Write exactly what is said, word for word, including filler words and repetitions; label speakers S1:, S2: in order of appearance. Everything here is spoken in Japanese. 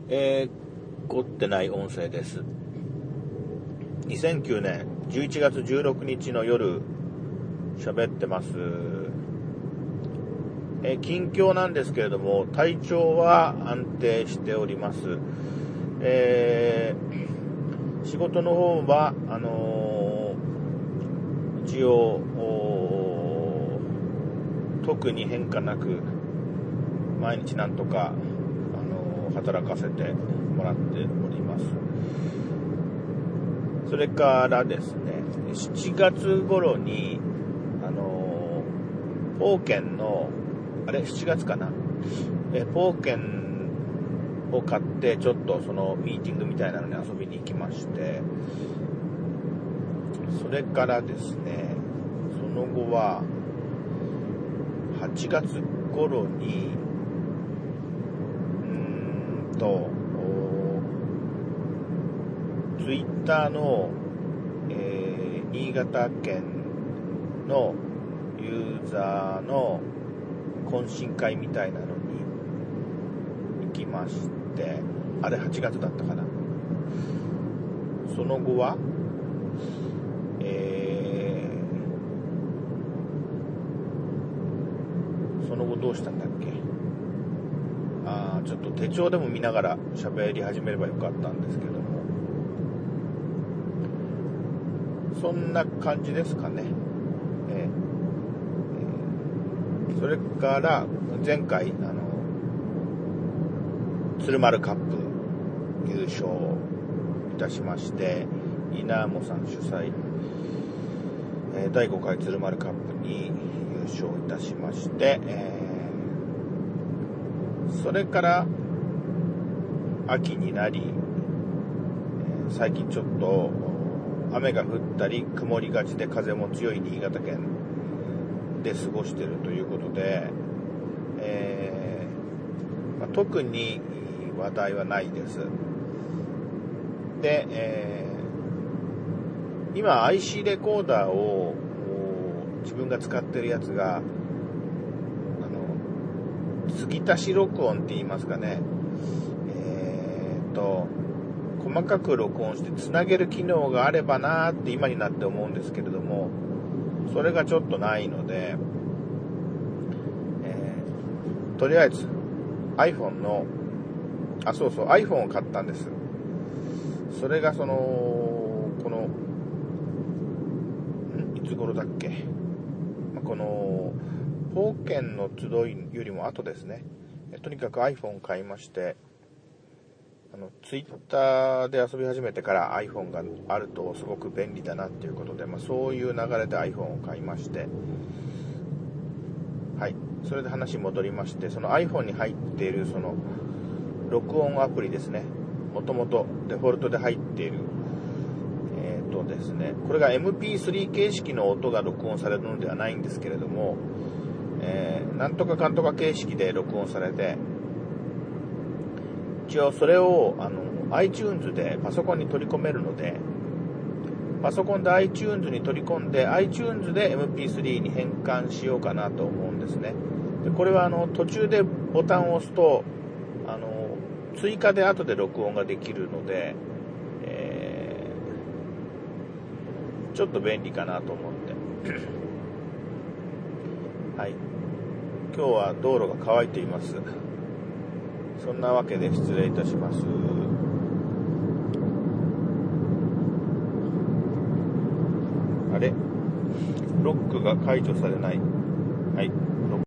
S1: えー、凝ってない音声です。にせんきゅうねんじゅういちがつじゅうろくにちの夜喋ってます。えー、近況なんですけれども、体調は安定しております。えー、仕事の方はあのー、一応特に変化なく毎日なんとか、あのー、働かせてもらっております。それからですね、しちがつ頃にあのー、ポーケンのあれしちがつかなえポーケンを買ってちょっとそのミーティングみたいなのに遊びに行きまして、それからですね、その後ははちがつ頃にうーんとツイッターの、えー、新潟県のユーザーの懇親会みたいなのに行きまして、あれはちがつだったかな。その後はえー、その後どうしたんだっけ。あーちょっと手帳でも見ながら喋り始めればよかったんですけども、そんな感じですかね。えー、それから前回あの鶴丸カップ優勝いたしまして、稲もさん主催、えー、だいごかい鶴丸カップに優勝いたしまして、えー、それから秋になり、えー、最近ちょっと雨が降ったり曇りがちで風も強い新潟県で過ごしているということで、えーまあ、特に話題はないです。で、えー、今 アイシー レコーダーを自分が使ってるやつがあの継ぎ足し録音って言いますかね、えーと細かく録音してつなげる機能があればなーって今になって思うんですけれども、それがちょっとないので、えー、とりあえず iPhone のあそうそう iPhone を買ったんです。それがそのこのんいつ頃だっけ、まあ、このポーケンの集いよりも後ですね。とにかく iPhone を買いまして、あの Twitter で遊び始めてから iPhone があるとすごく便利だなっていうことで、まあ、そういう流れで iPhone を買いまして、はい、それで話戻りまして、その iPhone に入っているその録音アプリですね、もともとデフォルトで入っているえーとですね、これが エムピースリー 形式の音が録音されるのではないんですけれども、えー、なんとかかんとか形式で録音されて、一応それをあの iTunes でパソコンに取り込めるので、パソコンで iTunes に取り込んで iTunes で エムピースリー に変換しようかなと思うんですね。でこれはあの途中でボタンを押すとあの追加で後で録音ができるので、えー、ちょっと便利かなと思ってはい、今日は道路が乾いています。そんなわけで失礼いたします。あれ、ロックが解除されない。はい。